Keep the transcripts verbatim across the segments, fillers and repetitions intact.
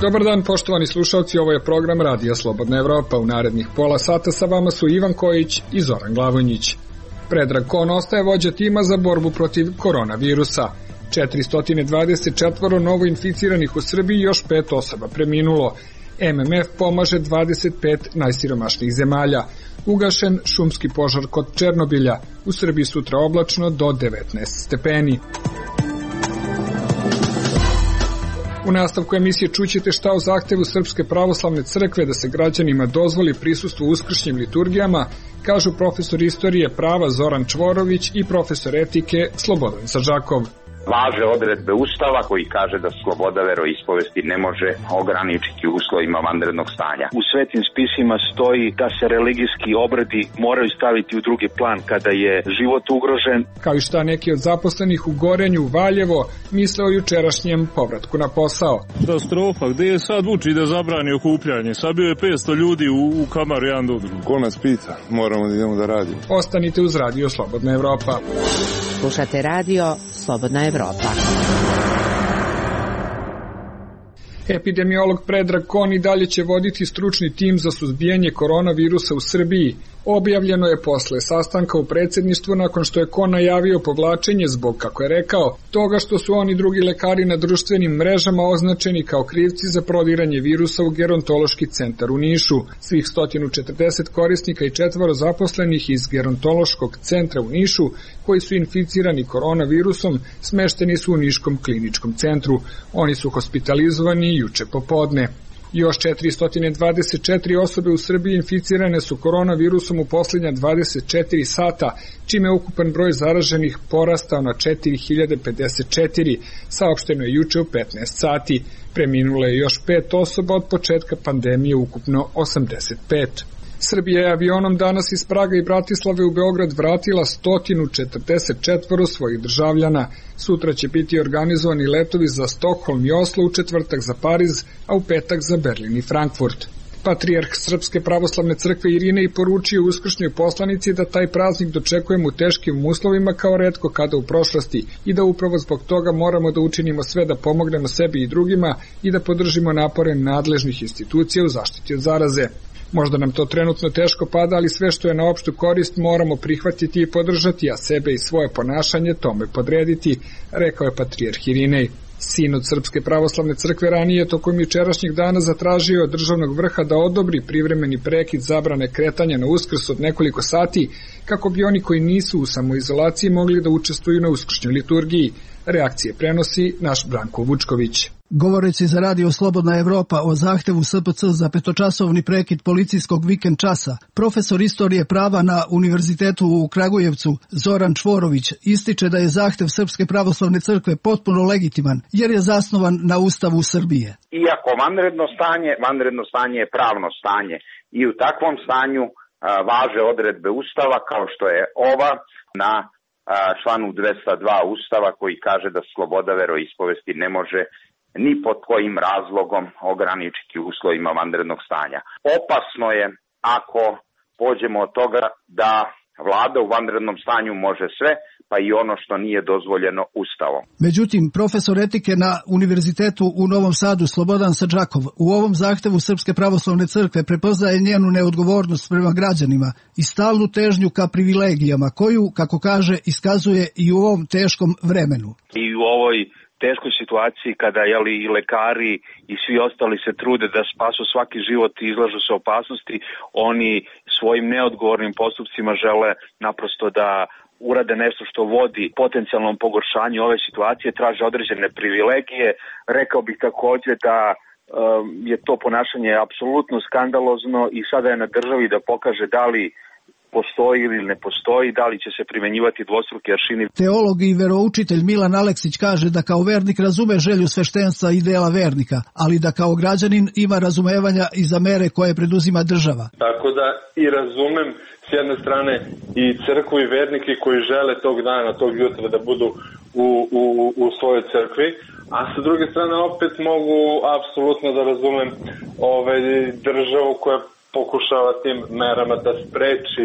Dobar dan, poštovani slušalci, ovo je program Radija Slobodna Evropa. U narednih pola sata sa vama su Ivan Kojić i Zoran Glavonjić. Predrag Kon ostaje vođa tima za borbu protiv koronavirusa. četiristo dvadeset četiri novo inficiranih u Srbiji, još pet osoba preminulo. M M F pomaže dvadeset pet najsiromašnijih zemalja. Ugašen šumski požar kod Černobilja. U Srbiji sutra oblačno do devetnaest stepeni. U nastavku emisije čućete šta o zahtevu Srpske pravoslavne crkve da se građanima dozvoli prisustvo uskršnjim liturgijama, kažu profesor istorije prava Zoran Čvorović i profesor etike Slobodan Sažakov. Važe odredbe Ustava koji kaže da sloboda veroispovesti ne može ograničiti uslovima vanrednog stanja. U svetim spisima stoji da se religijski obredi moraju staviti u drugi plan kada je život ugrožen. Kao i šta neki od zaposlenih u Gorenju, Valjevo, misle o jučerašnjem povratku na posao. Katastrofa, gde je sad Vučić da zabrani okupljanje? Sad bio je petsto ljudi u, u kamaru jedan do drugog. Ko nas pita? Moramo da idemo da radimo. Ostanite uz Radio Slobodna Evropa. Slušate Radio Slobodna Evropa. Epidemiolog Predrag Kon i dalje će voditi stručni tim za suzbijanje koronavirusa u Srbiji. Objavljeno je posle sastanka u predsjedništvu nakon što je Kon najavio povlačenje zbog, kako je rekao, toga što su oni drugi lekari na društvenim mrežama označeni kao krivci za prodiranje virusa u gerontološki centar u Nišu. Svih sto četrdeset korisnika i četvoro zaposlenih iz gerontološkog centra u Nišu koji su inficirani koronavirusom smešteni su u Niškom kliničkom centru. Oni su hospitalizovani juče popodne. Još četiristo dvadeset četiri osobe u Srbiji inficirane su koronavirusom u posljednja dvadeset četiri sata, čime je ukupan broj zaraženih porastao na četiri hiljade pedeset četiri, saopšteno je juče u petnaest sati. Preminulo je još pet osoba od početka pandemije, ukupno osamdeset pet. Srbija je avionom danas iz Praga i Bratislave u Beograd vratila sto četrdeset četiri svojih državljana. Sutra će biti organizovani letovi za Stokholm i Oslo, u četvrtak za Pariz, a u petak za Berlin i Frankfurt. Patrijarh Srpske pravoslavne crkve Irinej poručio uskršnjoj poslanici da taj praznik dočekujemo u teškim uslovima kao retko kada u prošlosti i da upravo zbog toga moramo da učinimo sve da pomognemo sebi i drugima i da podržimo napore nadležnih institucija u zaštiti od zaraze. Možda nam to trenutno teško pada, ali sve što je na opštu korist moramo prihvatiti i podržati, a sebe i svoje ponašanje tome podrediti, rekao je patrijarh Irinej. Sinod Srpske pravoslavne crkve ranije tokom jučerašnjeg dana zatražio od državnog vrha da odobri privremeni prekid zabrane kretanja na Uskrs od nekoliko sati, kako bi oni koji nisu u samoizolaciji mogli da učestvuju na uskršnjoj liturgiji. Reakcije prenosi naš Branko Vučković. Govoreći za Radio Slobodna Evropa o zahtevu S P C za petočasovni prekid policijskog vikend časa, profesor istorije prava na Univerzitetu u Kragujevcu Zoran Čvorović ističe da je zahtev Srpske pravoslavne crkve potpuno legitiman jer je zasnovan na Ustavu Srbije. Iako vanredno stanje, vanredno stanje je pravno stanje i u takvom stanju a, važe odredbe Ustava kao što je ova na a, članu dvesta dva Ustava koji kaže da sloboda veroispovesti ne može ni pod kojim razlogom ograničiti uslovima vanrednog stanja. Opasno je ako pođemo od toga da vlada u vanrednom stanju može sve, pa i ono što nije dozvoljeno Ustavom. Međutim, profesor etike na Univerzitetu u Novom Sadu Slobodan Sažakov u ovom zahtevu Srpske pravoslavne crkve prepoznaje njenu neodgovornost prema građanima i stalnu težnju ka privilegijama koju, kako kaže, iskazuje i u ovom teškom vremenu. I u ovoj teškoj situaciji kada jeli, i lekari i svi ostali se trude da spasu svaki život i izlažu se opasnosti, oni svojim neodgovornim postupcima žele naprosto da urade nešto što vodi potencijalnom pogoršanju ove situacije, traže određene privilegije. Rekao bih također da um, je to ponašanje apsolutno skandalozno i sada je na državi da pokaže da li postoji ili ne postoji, da li će se primenjivati dvostruki aršini. Teolog i veroučitelj Milan Aleksić kaže da kao vernik razume želju sveštenstva i dela vernika, ali da kao građanin ima razumevanja i za mere koje preduzima država. Tako da i razumem s jedne strane i crkvu i vernike koji žele tog dana, tog jutra da budu u, u, u svojoj crkvi, a sa druge strane opet mogu apsolutno da razumem ovaj, državu koja pokušava tim merama da spreči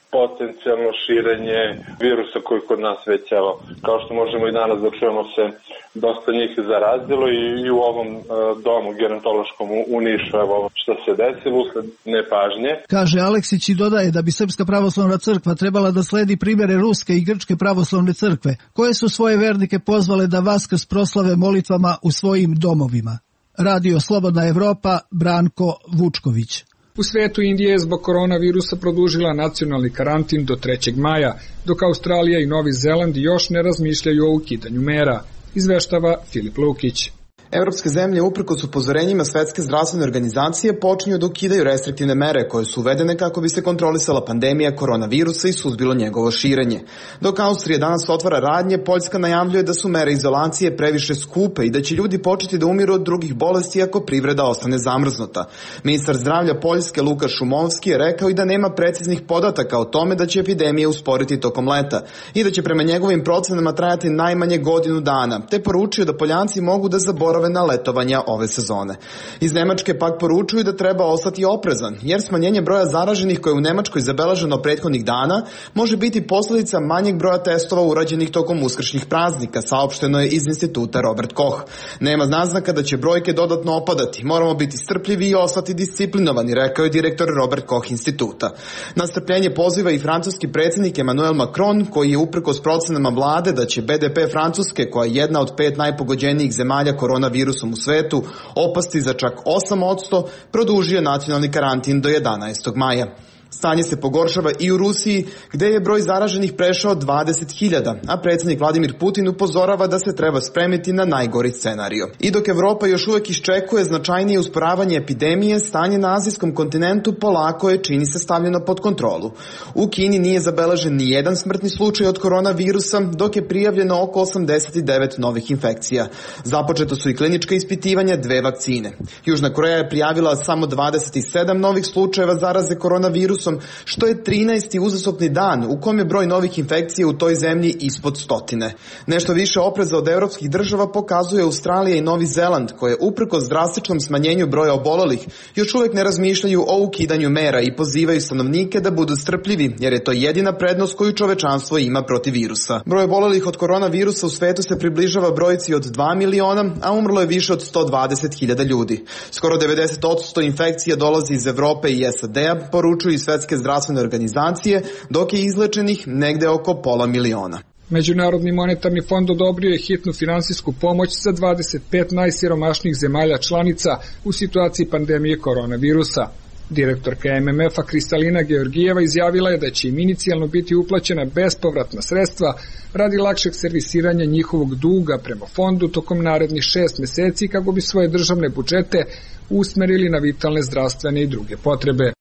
potencijalno širenje virusa koji kod nas već, evo, kao što možemo i danas da čujemo, se dosta njih zarazilo i, i u ovom uh, domu gerontološkom u, u Nišu, evo što se desilo usled nepažnje. Kaže Aleksić i dodaje da bi Srpska pravoslavna crkva trebala da sledi primjere Ruske i Grčke pravoslavne crkve, koje su svoje vernike pozvale da Vaskrs proslave molitvama u svojim domovima. Radio Slobodna Evropa, Branko Vučković. U svetu Indija je zbog koronavirusa produžila nacionalni karantin do trećeg maja, dok Australija i Novi Zeland još ne razmišljaju o ukidanju mera, izveštava Filip Lukić. Evropske zemlje, uprkos upozorenjima Svetske zdravstvene organizacije, počinju da ukidaju restriktivne mere koje su uvedene kako bi se kontrolisala pandemija koronavirusa i suzbilo njegovo širenje. Dok Austrija danas otvara radnje, Poljska najavljuje da su mere izolacije previše skupe i da će ljudi početi da umiru od drugih bolesti ako privreda ostane zamrznuta. Ministar zdravlja Poljske Lukaš Šumovski je rekao i da nema preciznih podataka o tome da će epidemija usporiti tokom leta i da će prema njegovim procenama trajati najmanje godinu dana, te poručio da Poljanci mogu da zaborave na letovanja ove sezone. Iz Nemačke pak poručuju da treba ostati oprezan, jer smanjenje broja zaraženih koje je u Nemačkoj zabeleženo prethodnih dana može biti posledica manjeg broja testova urađenih tokom uskršnjih praznika, saopšteno je iz instituta Robert Koch. Nema naznaka da će brojke dodatno opadati, moramo biti strpljivi i ostati disciplinovani, rekao je direktor Robert Koch instituta. Na strpljenje poziva i francuski predsjednik Emmanuel Macron, koji je uprkos procenama vlade da će be de pe Francuske, koja je jedna od pet najpogođenijih zemalja koronavirusom virusom u svetu, opasti za čak osam posto, produžio nacionalni karantin do jedanaestog maja. Stanje se pogoršava i u Rusiji, gde je broj zaraženih prešao dvadeset hiljada, a predsjednik Vladimir Putin upozorava da se treba spremiti na najgori scenario. I dok Evropa još uvek iščekuje značajnije usporavanje epidemije, stanje na azijskom kontinentu polako je, čini se, stavljeno pod kontrolu. U Kini nije zabeležen ni jedan smrtni slučaj od koronavirusa, dok je prijavljeno oko osamdeset devet novih infekcija. Započeto su i klinička ispitivanja dve vakcine. Južna Koreja je prijavila samo dvadeset sedam novih slučajeva zaraze koronavirusom, što je trinaesti uzastopni dan u kom je broj novih infekcija u toj zemlji ispod stotine. Nešto više opreza od evropskih država pokazuje Australija i Novi Zeland, koje uprkos drastičnom smanjenju broja obolelih još uvek ne razmišljaju o ukidanju mera i pozivaju stanovnike da budu strpljivi, jer je to jedina prednost koju čovečanstvo ima protiv virusa. Broj obolelih od koronavirusa u svetu se približava brojci od dva miliona, a umrlo je više od sto dvadeset hiljada ljudi. Skoro devedeset posto infekcija dolazi iz Evrope i es a de-a, poručuju i Svetske zdravstvene organizacije, dok je izlečenih negde oko pola miliona. Međunarodni monetarni fond odobrio je hitnu finansijsku pomoć za dvadeset pet najsiromašnijih zemalja članica u situaciji pandemije koronavirusa. Direktorka em em ef-a Kristalina Georgijeva izjavila je da će im inicijalno biti uplaćena bespovratna sredstva radi lakšeg servisiranja njihovog duga prema fondu tokom narednih šest meseci kako bi svoje državne budžete usmerili na vitalne zdravstvene i druge potrebe.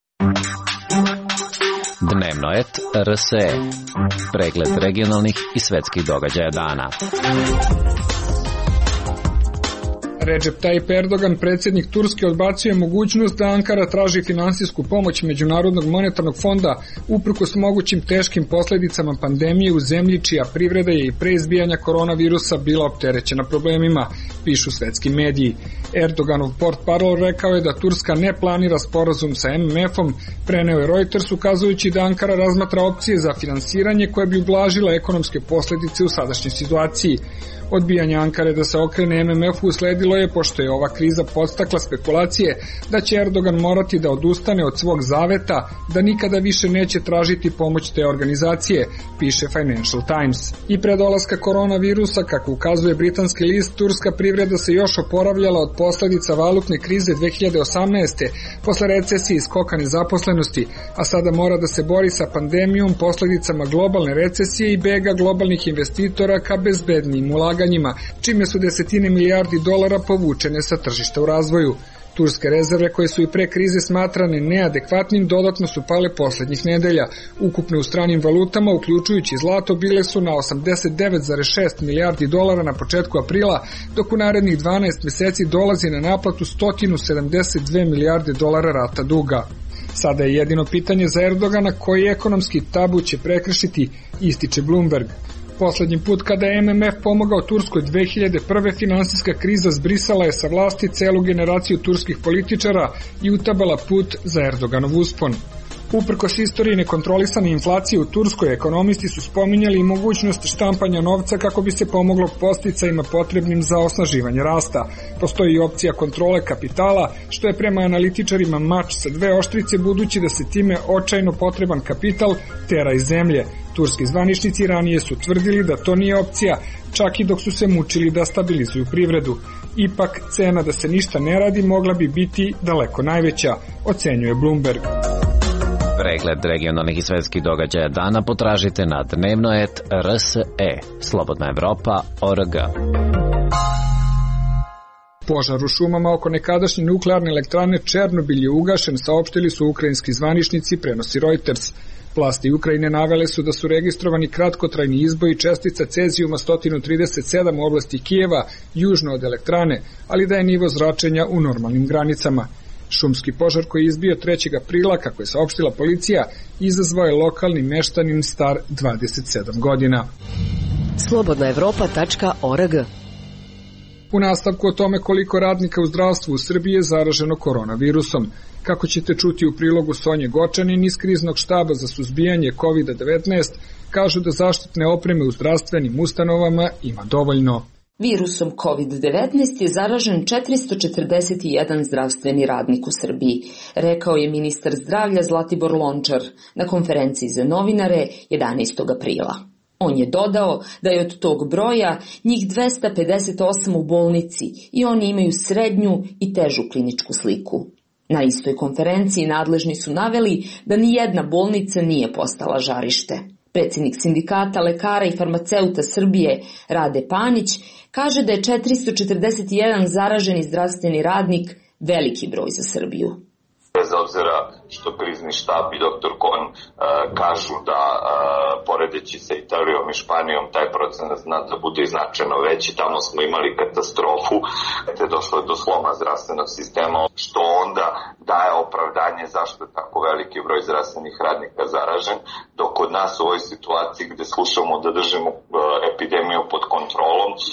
Dnevno et er es e. Pregled regionalnih i svetskih događaja dana. Recep Tayyip Erdogan, predsjednik Turske, odbacuje mogućnost da Ankara traži finansijsku pomoć Međunarodnog monetarnog fonda uprkos mogućim teškim posljedicama pandemije u zemlji čija privreda je i pre izbijanja koronavirusa bila opterećena problemima, pišu svetski mediji. Erdoganov portparol rekao je da Turska ne planira sporazum sa em em ef-om, preneo je Reuters ukazujući da Ankara razmatra opcije za finansiranje koje bi ublažila ekonomske posljedice u sadašnjoj situaciji. Odbijanje Ankare da se okrene em em ef-u usledilo je pošto je ova kriza podstakla spekulacije da će Erdogan morati da odustane od svog zaveta da nikada više neće tražiti pomoć te organizacije, piše Financial Times. I pre dolaska koronavirusa, kako ukazuje britanski list, turska privreda se još oporavljala od posledica valutne krize dve hiljade osamnaeste posle recesije i skoka nezaposlenosti, a sada mora da se bori sa pandemijom, posledicama globalne recesije i bega globalnih investitora ka bezbednijim ulaganjima, čime su desetine milijardi dolara povučene sa tržišta u razvoju. Turske rezerve, koje su i pre krize smatrane neadekvatnim, dodatno su pale poslednjih nedelja. Ukupne u stranim valutama, uključujući zlato, bile su na osamdeset devet zarez šest milijardi dolara na početku aprila, dok u narednih dvanaest meseci dolazi na naplatu sto sedamdeset dve milijarde dolara rata duga. Sada je jedino pitanje za Erdogana koji ekonomski tabu će prekršiti, ističe Bloomberg. Poslednji put kada je em em ef pomogao Turskoj dve hiljade prve. finansijska kriza zbrisala je sa vlasti celu generaciju turskih političara i utabala put za Erdoganov uspon. Uprkos istoriji nekontrolisane inflacije u Turskoj, ekonomisti su spominjali i mogućnost štampanja novca kako bi se pomoglo podsticajima potrebnim za osnaživanje rasta. Postoji i opcija kontrole kapitala, što je prema analitičarima mač sa dve oštrice, budući da se time očajno potreban kapital tera iz zemlje. Turski zvaničnici ranije su tvrdili da to nije opcija, čak i dok su se mučili da stabilizuju privredu. Ipak, cena da se ništa ne radi mogla bi biti daleko najveća, ocenjuje Bloomberg. Pregled regionalnih i svetskih događaja dana potražite na dnevno et er es e, Slobodna Evropa, org. Požar u šumama oko nekadašnje nuklearne elektrane Černobil je ugašen, saopštili su ukrajinski zvaničnici, prenosi Reuters. Vlasti Ukrajine navele su da su registrovani kratkotrajni izboji čestica cezijuma sto trideset sedam u oblasti Kijeva, južno od elektrane, ali da je nivo zračenja u normalnim granicama. Šumski požar koji je izbio trećeg aprila, kako je saopštila policija, izazvao je lokalni meštanin star dvadeset sedam godina. slobodna evropa tačka org. U nastavku o tome koliko radnika u zdravstvu u Srbiji je zaraženo koronavirusom. Kako ćete čuti u prilogu Sonje Gočanin iz Kriznog štaba za suzbijanje kovid devetnaest, kažu da zaštitne opreme u zdravstvenim ustanovama ima dovoljno. Virusom kovid devetnaest je zaražen četiristo četrdeset jedan zdravstveni radnik u Srbiji, rekao je ministar zdravlja Zlatibor Lončar na konferenciji za novinare jedanaestog aprila. On je dodao da je od tog broja njih dvesta pedeset osam u bolnici i oni imaju srednju i težu kliničku sliku. Na istoj konferenciji nadležni su naveli da ni jedna bolnica nije postala žarište. Predsjednik sindikata lekara i farmaceuta Srbije, Rade Panić, kaže da je četiristo četrdeset jedan zaraženi zdravstveni radnik veliki broj za Srbiju. Bez obzira što krizni štab i doktor Kon uh, kažu da uh, poredeći sa Italijom i Španijom taj procenat zna da bude značajno veći, tamo smo imali katastrofu, te je došlo do sloma zdravstvenog sistema, što onda daje opravdanje zašto je tako veliki broj zdravstvenih radnika zaražen, dok kod nas u ovoj situaciji gde slušamo da držimo uh, epidemiju pod kontrolom, uh,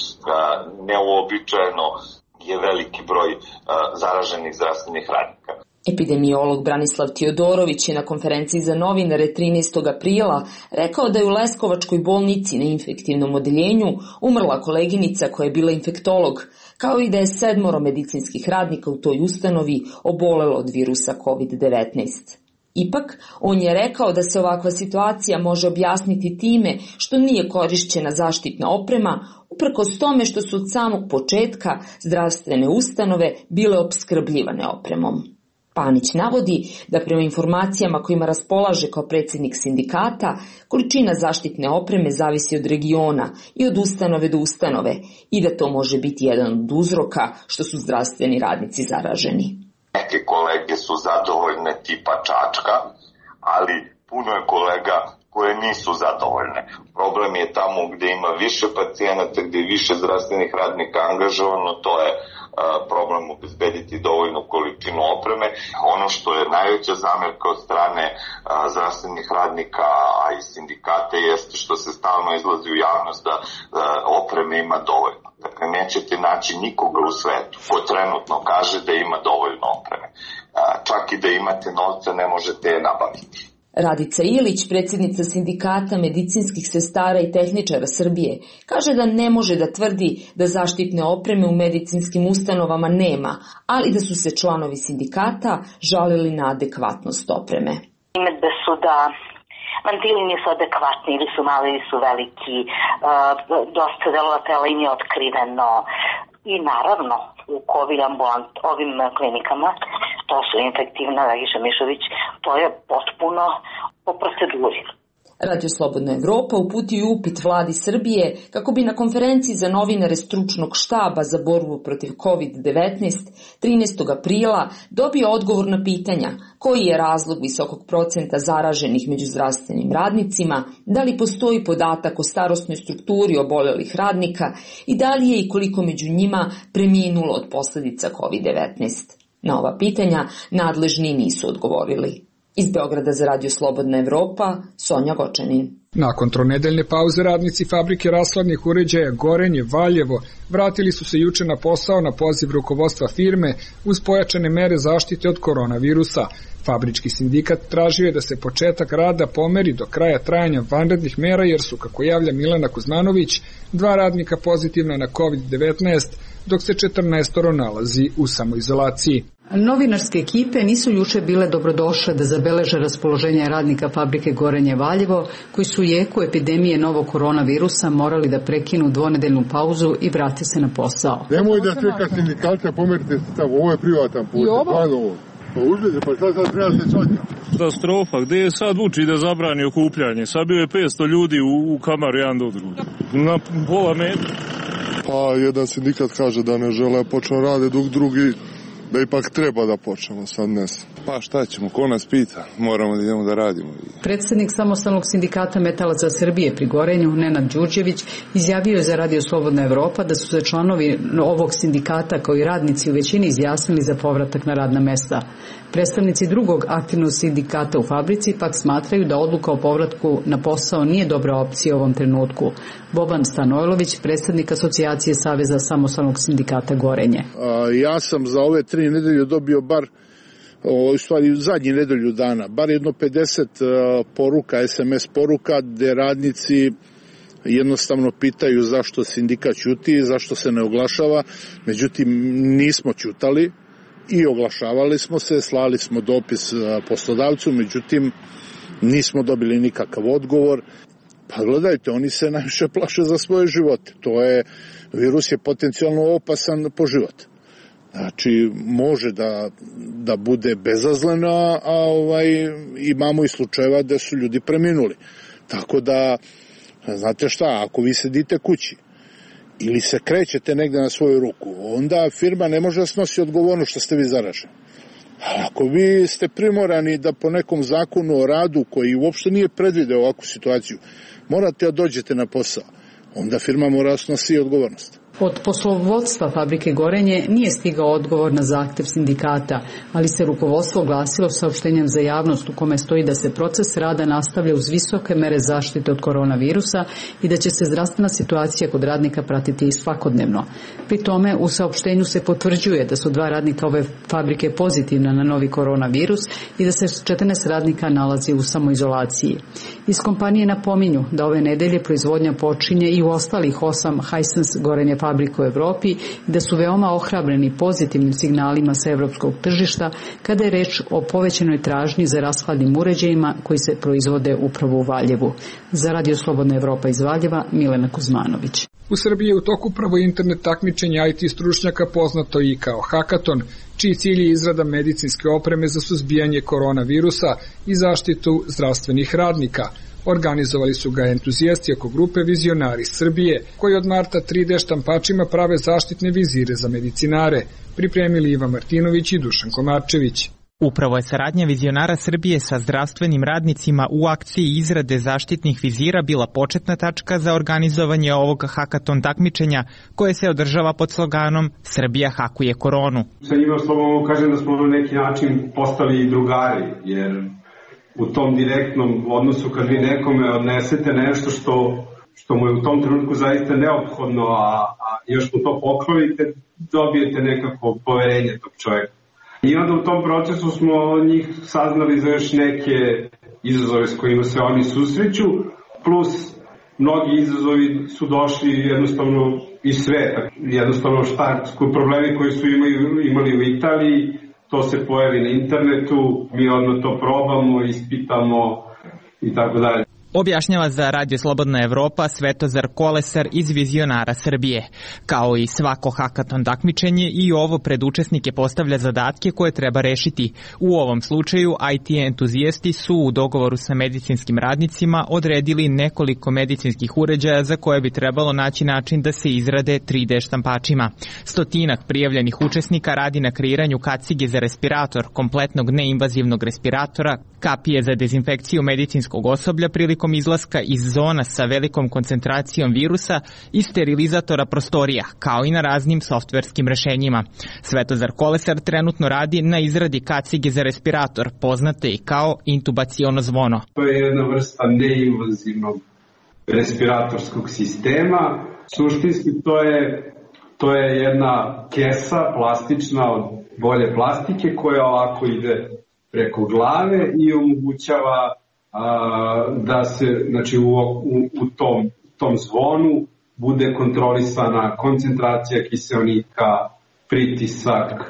neuobičajeno je veliki broj uh, zaraženih zdravstvenih radnika. Epidemiolog Branislav Tiodorović je na konferenciji za novinare trinaestog aprila rekao da je u Leskovačkoj bolnici na infektivnom odeljenju umrla koleginica koja je bila infektolog, kao i da je sedmoro medicinskih radnika u toj ustanovi obolelo od virusa kovid devetnaest. Ipak, on je rekao da se ovakva situacija može objasniti time što nije korišćena zaštitna oprema, uprkos tome što su od samog početka zdravstvene ustanove bile opskrbljivane opremom. Panić navodi da prema informacijama kojima raspolaže kao predsjednik sindikata, količina zaštitne opreme zavisi od regiona i od ustanove do ustanove i da to može biti jedan od uzroka što su zdravstveni radnici zaraženi. Neke kolege su zadovoljne tipa Čačka, ali puno je kolega koje nisu zadovoljne. Problem je tamo gde ima više pacijenata, gde je više zdravstvenih radnika angažovano, to je problem obezbediti dovoljnu količinu opreme. Ono što je najveća zamerka od strane a, zdravstvenih radnika, a i sindikate, jeste što se stalno izlazi u javnost da a, opreme ima dovoljno. Dakle, nećete naći nikoga u svetu ko trenutno kaže da ima dovoljno opreme. A, čak i da imate novca ne možete je nabaviti. Radica Ilić, predsjednica sindikata medicinskih sestara i tehničara Srbije, kaže da ne može da tvrdi da zaštitne opreme u medicinskim ustanovama nema, ali da su se članovi sindikata žalili na adekvatnost opreme. Primedbe su da mantili nisu adekvatni, ili su mali, ili su veliki, dosta delova tela im je otkriveno. I naravno, u COVID ambulant, ovim klinikama, to su infektivna, Dragiša Mišović, to je potpuno po proceduri. Radio Slobodna Evropa uputio je upit vladi Srbije kako bi na konferenciji za novinare stručnog štaba za borbu protiv kovid devetnaest trinaestog aprila dobio odgovor na pitanja koji je razlog visokog procenta zaraženih među zdravstvenim radnicima, da li postoji podatak o starosnoj strukturi obolelih radnika i da li je i koliko među njima preminulo od posljedica kovid devetnaest. Na ova pitanja nadležni nisu odgovorili. Iz Beograda za Radio Slobodna Evropa, Sonja Gočanin. Nakon tronedeljne pauze radnici fabrike rashladnih uređaja Gorenje, Valjevo vratili su se juče na posao na poziv rukovodstva firme uz pojačane mere zaštite od koronavirusa. Fabrički sindikat tražio je da se početak rada pomeri do kraja trajanja vanrednih mera jer su, kako javlja Milena Kuzmanović, dva radnika pozitivna na kovid devetnaest, dok se četrnaestoro nalazi u samoizolaciji. Novinarske ekipe nisu juče bile dobrodošle da zabeleže raspoloženje radnika fabrike Gorenje Valjevo, koji su u jeku epidemije novog koronavirusa morali da prekinu dvonedeljnu pauzu i vrate se na posao. Nemoj da čeka sindikalca, pomerite se tamo, ovo je privatan put. I ovo? Pa uzmite, pa sad sad treba se čaka. Katastrofa, gde je sad Vučić da zabrani okupljanje? Sad bio je petsto ljudi u, u kamaru jedan do drugog. Na pola metra. Pa jedan sindikat kaže da ne žele počne rade, dok drugi da ipak treba da počnemo, sad ne znam. Pa šta ćemo, ko nas pita, moramo da idemo da radimo. Predsednik Samostalnog sindikata metalaca Srbije pri Gorenju, Nenad Đurđević, izjavio je za Radio Slobodna Evropa da su se članovi ovog sindikata kao i radnici u većini izjasnili za povratak na radna mesta. Predstavnici drugog aktivnog sindikata u fabrici pak smatraju da odluka o povratku na posao nije dobra opcija u ovom trenutku. Boban Stanojlović, predsednik Asocijacije Saveza Samostalnog sindikata Gorenje. A, ja sam za ove tri nedelje dobio bar, o, u stvari zadnji nedelju dana, bar jedno pedeset a, poruka, es em es poruka, gde radnici jednostavno pitaju zašto sindikat ćuti, zašto se ne oglašava, međutim nismo ćutali i oglašavali smo se, slali smo dopis poslodavcu, međutim nismo dobili nikakav odgovor. Pa gledajte, oni se najviše plaše za svoje živote. To je, virus je potencijalno opasan po život. Znači, može da, da bude bezazleno, a ovaj, imamo i slučajeva da su ljudi preminuli. Tako da, znate šta, ako vi sedite kući ili se krećete negde na svoju ruku, onda firma ne može da snosi odgovornost što ste vi zaraženi. Ako vi ste primorani da po nekom zakonu o radu koji uopšte nije predvideo ovakvu situaciju, morate da dođete na posao, onda firma mora da snosi odgovornost. Od poslovodstva fabrike Gorenje nije stigao odgovor na zahtev sindikata, ali se rukovodstvo oglasilo saopštenjem za javnost u kome stoji da se proces rada nastavlja uz visoke mere zaštite od koronavirusa i da će se zdravstvena situacija kod radnika pratiti svakodnevno. Pri tome u saopštenju se potvrđuje da su dva radnika ove fabrike pozitivna na novi koronavirus i da se četrnaest radnika nalazi u samoizolaciji. Iz kompanije napominju da ove nedelje proizvodnja počinje i u ostalih osam Hisense Gorenje fabrika u Evropi i da su veoma ohrabreni pozitivnim signalima sa evropskog tržišta kada je reč o povećanoj tražnji za rashladnim uređajima koji se proizvode upravo u Valjevu. Za Radio Slobodna Evropa iz Valjeva, Milena Kuzmanović. U Srbiji je u toku upravo internet takmičenja i te stručnjaka poznato i kao hakaton, čiji cilj je izrada medicinske opreme za suzbijanje koronavirusa i zaštitu zdravstvenih radnika. Organizovali su ga entuzijasti oko grupe Vizionari Srbije, koji od marta tri de štampačima prave zaštitne vizire za medicinare, pripremili Iva Martinović i Dušan Komarčević. Upravo je saradnja Vizionara Srbije sa zdravstvenim radnicima u akciji izrade zaštitnih vizira bila početna tačka za organizovanje ovog hakaton takmičenja koje se održava pod sloganom Srbija hakuje koronu. Sa njima slobodno kažem da smo na neki način postali drugari, jer u tom direktnom odnosu kad vi nekome odnesete nešto što, što mu je u tom trenutku zaista neophodno, a, a još mu to poklonite, dobijete nekako poverenje tog čovjeka. I onda u tom procesu smo njih saznali za još neke izazove s kojima se oni susreću, plus mnogi izazovi su došli jednostavno iz sveta. Jednostavno šta, problemi koji su imali, imali u Italiji, to se pojavi na internetu, mi odmah to probamo, ispitamo i tako dalje. Objašnjava za Radio Slobodna Evropa Svetozar Kolesar iz Vizionara Srbije. Kao i svako hakaton takmičenje, i ovo pred učesnike postavlja zadatke koje treba rešiti. U ovom slučaju i te entuzijasti su u dogovoru sa medicinskim radnicima odredili nekoliko medicinskih uređaja za koje bi trebalo naći način da se izrade tri de štampačima. Stotinak prijavljenih učesnika radi na kreiranju kacige za respirator, kompletnog neinvazivnog respiratora, kapije za dezinfekciju medicinskog osoblja prilikom prilikom izlaska iz zona sa velikom koncentracijom virusa i sterilizatora prostorija, kao i na raznim softverskim rešenjima. Svetozar Kolesar trenutno radi na izradi kacige za respirator, poznate i kao intubaciono zvono. To je jedna vrsta neinvazivnog respiratorskog sistema. Suštinski to je, to je jedna kesa plastična od bolje plastike koja ovako ide preko glave i omogućava a, da se, znači, u, u, u tom, tom zvonu bude kontrolisana koncentracija kiseonika, pritisak,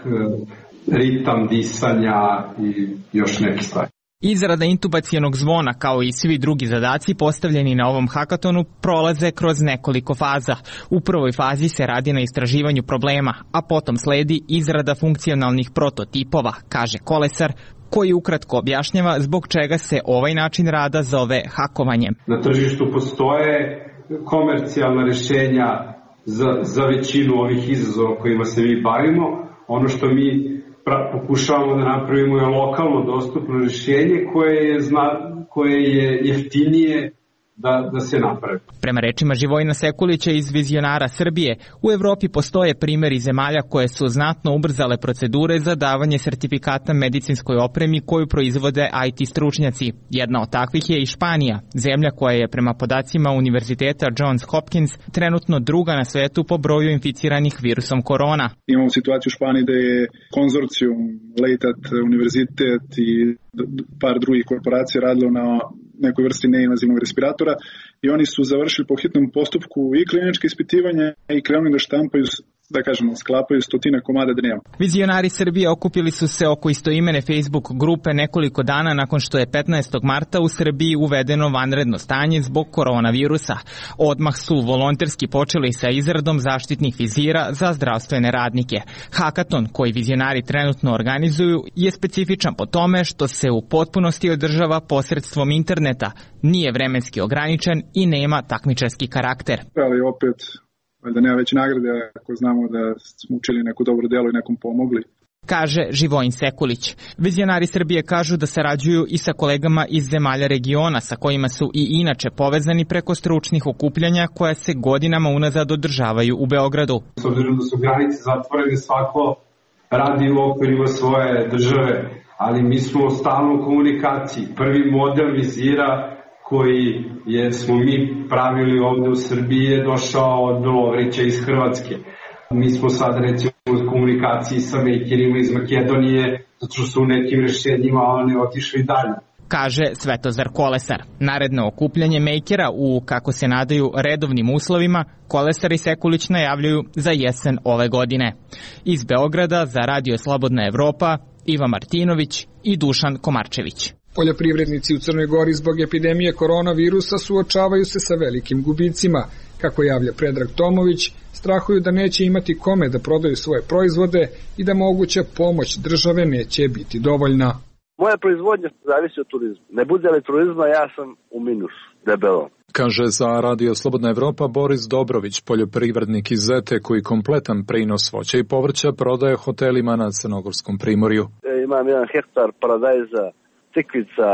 ritam disanja i još neke stvari. Izrada intubacionog zvona, kao i svi drugi zadaci postavljeni na ovom hakatonu, prolaze kroz nekoliko faza. U prvoj fazi se radi na istraživanju problema, a potom sledi izrada funkcionalnih prototipova, kaže Kolesar, koji ukratko objašnjava zbog čega se ovaj način rada zove hakovanjem. Na tržištu postoje komercijalna rešenja za, za većinu ovih izazova kojima se mi bavimo. Ono što mi pokušavamo da napravimo je lokalno dostupno rešenje koje je, zna, koje je jeftinije da, da se napravi. Prema rečima Živojina Sekulića iz Vizionara Srbije, u Evropi postoje primjeri zemalja koje su znatno ubrzale procedure za davanje sertifikata medicinskoj opremi koju proizvode I T stručnjaci. Jedna od takvih je i Španija, zemlja koja je prema podacima Univerziteta Johns Hopkins trenutno druga na svetu po broju inficiranih virusom korona. Imamo situaciju u Španiji da je konzorcijum Leitat univerzitet i par drugih korporacija radilo na nekoj vrsti neinvazivnog respiratora i oni su završili po hitnom postupku i kliničke ispitivanja i krenuli da štampaju, da kažemo, sklapaju stotina komada dnevno. Vizionari Srbije okupili su se oko istoimene Facebook grupe nekoliko dana nakon što je petnaestog marta u Srbiji uvedeno vanredno stanje zbog koronavirusa. Odmah su volonterski počeli sa izradom zaštitnih vizira za zdravstvene radnike. Hakaton, koji vizionari trenutno organizuju, je specifičan po tome što se u potpunosti održava posredstvom interneta, nije vremenski ograničen i nema takmičarski karakter. Ali opet, da nema veće nagrade ako znamo da smo učili neko dobro delo i nekom pomogli. Kaže Živojin Sekulić. Vizionari Srbije kažu da sarađuju i sa kolegama iz zemalja regiona sa kojima su i inače povezani preko stručnih okupljanja koja se godinama unazad održavaju u Beogradu. S obzirom da su granice zatvorene, svako radi u okvirima svoje države, ali mi smo stalno u komunikaciji. Prvi model vizira koji je, smo mi pravili ovde u Srbiji je došao od Lovrića iz Hrvatske. Mi smo sad recimo u komunikaciji sa makerima iz Makedonije, zato što su u nekim rešenjima oni otišli dalje. Kaže Svetozar Kolesar. Naredno okupljanje makera u, kako se nadaju, redovnim uslovima, Kolesar i Sekulić najavljuju za jesen ove godine. Iz Beograda za Radio Slobodna Evropa, Iva Martinović i Dušan Komarčević. Poljoprivrednici u Crnoj Gori zbog epidemije koronavirusa suočavaju se sa velikim gubicima. Kako javlja Predrag Tomović, strahuju da neće imati kome da prodaju svoje proizvode i da moguća pomoć države neće biti dovoljna. Moja proizvodnja zavisi od turizma. Ne bude li turizma, ja sam u minusu, debelo. Kaže za Radio Slobodna Evropa Boris Dobrović, poljoprivrednik iz Zete koji kompletan prinos voća i povrća prodaje hotelima na Crnogorskom primorju. E, imam jedan hektar paradajza, tikvica,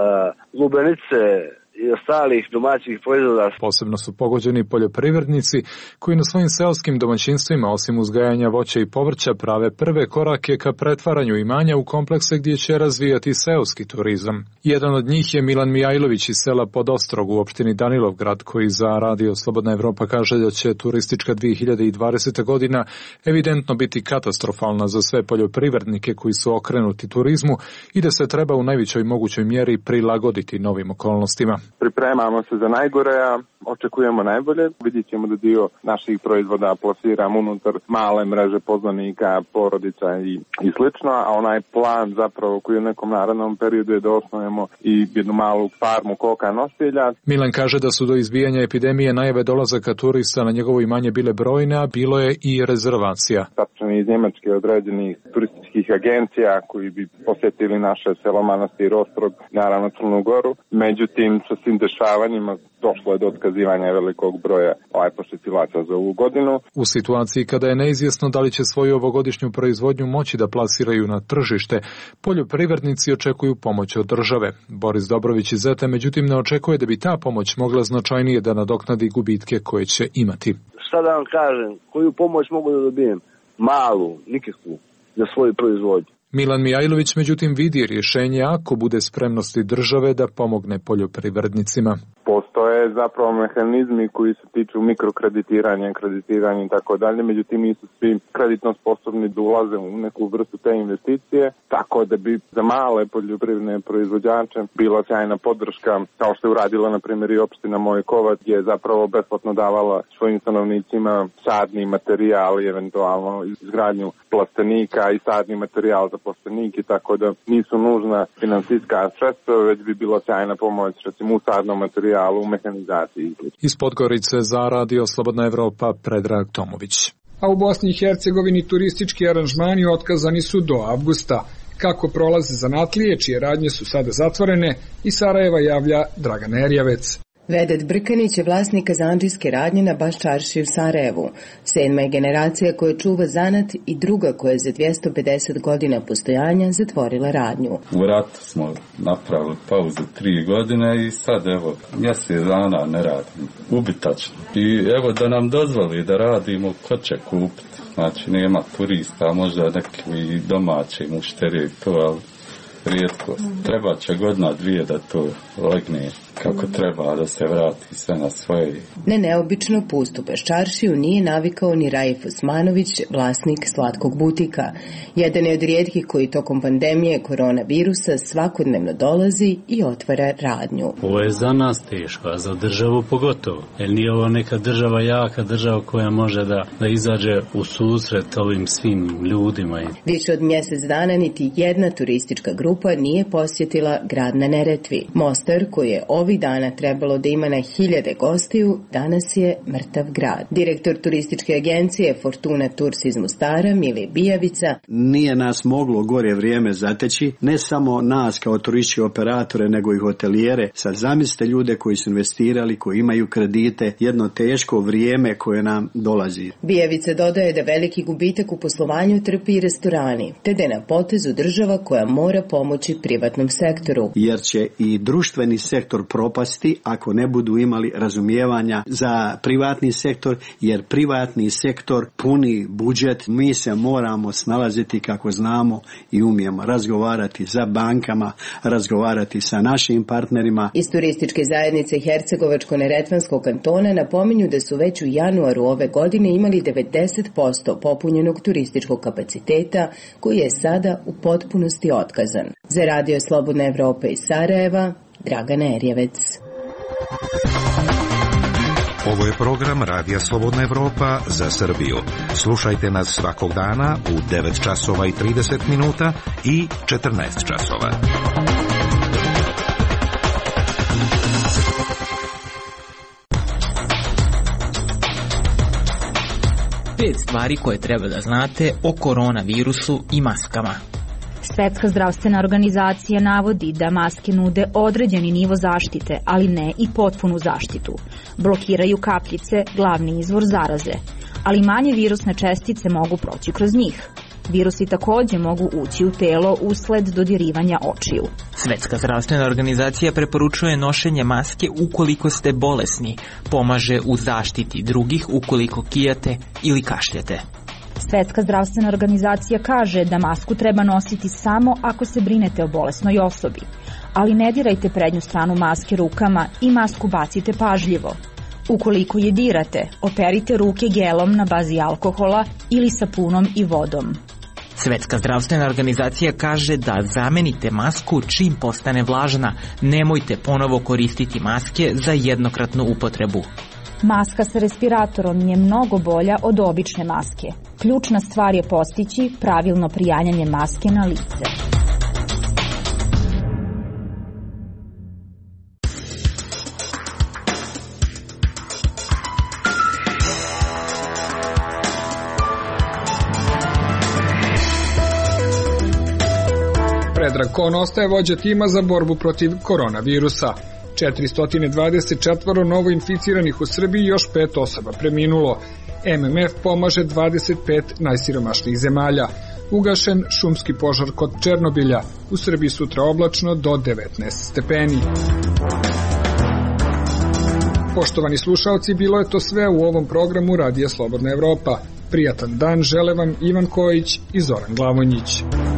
lubenice i ostalih domaćih proizvoda. Posebno su pogođeni poljoprivrednici koji na svojim seoskim domaćinstvima osim uzgajanja voća i povrća prave prve korake ka pretvaranju imanja u komplekse gdje će razvijati seoski turizam. Jedan od njih je Milan Mijajlović iz sela Podostrog u opštini Danilovgrad koji za Radio Slobodna Evropa kaže da će turistička dve hiljade dvadeseta godina evidentno biti katastrofalna za sve poljoprivrednike koji su okrenuti turizmu i da se treba u najvećoj mogućoj mjeri prilagoditi novim okolnostima. Pripremamo se za najgore, a očekujemo najbolje. Vidjet ćemo da dio naših proizvoda plasiramo unutar male mreže poznanika, porodica i, i slično, a onaj plan zapravo koji u nekom narednom periodu je da osnovimo i jednu malu farmu koka nosilja. Milan kaže da su do izbijanja epidemije najave dolazaka turista na njegovo imanje bile brojne, a bilo je i rezervacija. Tačni iz Njemačke određenih turističkih agencija koji bi posjetili naše selo Manastir Ostrog, naravno Crnu Goru. Međutim, sa svim dešavanjima došlo je do otkazivanja izazivanja velikog broja ovaj posjetilaca za ovu godinu. U situaciji kada je neizvjesno da li će svoju ovogodišnju proizvodnju moći da plasiraju na tržište, poljoprivrednici očekuju pomoć od države. Boris Dobrović iz Zete međutim ne očekuje da bi ta pomoć mogla značajnije da nadoknadi gubitke koje će imati. Šta da vam kažem, koju pomoć mogu da dobijem? Malu, nikakvu, za svoju proizvodnju. Milan Mijajlović međutim vidi rješenje ako bude spremnosti države da pomogne poljoprivrednicima. Postoje zapravo mehanizmi koji se tiču mikrokreditiranja, kreditiranja i tako dalje, međutim nisu svi kreditno sposobni da ulaze u neku vrstu te investicije, tako da bi za male poljoprivredne proizvođače bila sjajna podrška, kao što je uradila na primjer i opština Mojkovac, gdje je zapravo besplatno davala svojim stanovnicima sadni materijal i eventualno izgradnju plastenika i sadni materijal za plastenike, tako da nisu nužna finansijska sredstva, već bi bila sjajna pomoć recimo u sadnom materijalu, u mehanizaciji. Iz Podgorice za Radio Slobodna Evropa Predrag Tomović. A u Bosni i Hercegovini turistički aranžmani otkazani su do avgusta. Kako prolaze zanatlije, čije radnje su sada zatvorene, iz Sarajeva javlja Dragan Erjavec. Vedat Brkanić je vlasnik kazandžijske radnje na Baš čaršiji u Sarajevu. Sedma je generacija koja čuva zanat i druga koja je za dvjesto pedeset godina postojanja zatvorila radnju. U ratu smo napravili pauzu tri godine i sad evo mjesec dana ne radimo. Ubitačno. I evo da nam dozvoli da radimo, ko će kupiti? Znači nema turista, možda neki domaći mušterije to, ali rijetko. Treba će godina dvije da to legne kako treba, da se vrati sve na svoje. Ne neobično pustu Baščaršiju nije navikao ni Raif Osmanović, vlasnik slatkog butika. Jedan je od rijetkih koji tokom pandemije koronavirusa svakodnevno dolazi i otvara radnju. Ovo je za nas teško, a za državu pogotovo. Jer nije ovo neka država jaka, država koja može da, da izađe u susret ovim svim ljudima. Više od mjesec dana niti jedna turistička grupa nije posjetila grad na Neretvi. Mostar, koji je ovih dana trebalo da ima na hiljade gostiju, danas je mrtav grad. Direktor turističke agencije Fortuna Tours iz Mostara, Mile Bijavica. Nije nas moglo gore vrijeme zateći, ne samo nas kao turističke operatore, nego i hotelijere. Sad zamislite ljude koji su investirali, koji imaju kredite, jedno teško vrijeme koje nam dolazi. Bijavica dodaje da veliki gubitak u poslovanju trpi i restorani, te da je na potezu država koja mora pomoći privatnom sektoru. Jer će i društveni sektor propasti ako ne budu imali razumijevanja za privatni sektor, jer privatni sektor puni budžet. Mi se moramo snalaziti kako znamo i umijemo razgovarati sa bankama, razgovarati sa našim partnerima. Iz turističke zajednice Hercegovačko-Neretvanskog kantona napominju da su već u januaru ove godine imali devedeset posto popunjenog turističkog kapaciteta, koji je sada u potpunosti otkazan. Za Radio Slobodna Evropa iz Sarajeva, Dragana Erjevec. Ovo je program Radija Slobodna Evropa za Srbiju. Slušajte nas svakog dana u devet časova i trideset minuta i četrnaest časova. Pet stvari koje treba da znate o koronavirusu i maskama. Svetska zdravstvena organizacija navodi da maske nude određeni nivo zaštite, ali ne i potpunu zaštitu. Blokiraju kapljice, glavni izvor zaraze, ali manje virusne čestice mogu proći kroz njih. Virusi takođe mogu ući u telo usled dodirivanja očiju. Svetska zdravstvena organizacija preporučuje nošenje maske ukoliko ste bolesni, pomaže u zaštiti drugih ukoliko kijate ili kašljete. Svetska zdravstvena organizacija kaže da masku treba nositi samo ako se brinete o bolesnoj osobi, ali ne dirajte prednju stranu maske rukama i masku bacite pažljivo. Ukoliko je dirate, operite ruke gelom na bazi alkohola ili sapunom i vodom. Svetska zdravstvena organizacija kaže da zamenite masku čim postane vlažna, nemojte ponovo koristiti maske za jednokratnu upotrebu. Maska sa respiratorom je mnogo bolja od obične maske. Ključna stvar je postići pravilno prijanjanje maske na lice. Predrag Kon ostaje vođa tima za borbu protiv koronavirusa. četiristo dvadeset četiri novo inficiranih u Srbiji, još pet osoba preminulo. M M F pomaže dvadeset pet najsiromašnijih zemalja. Ugašen šumski požar kod Černobilja. U Srbiji sutra oblačno do devetnaest stepeni. Poštovani slušaoci, bilo je to sve u ovom programu Radija Slobodna Evropa. Prijatan dan žele vam Ivan Kojić i Zoran Glavonjić.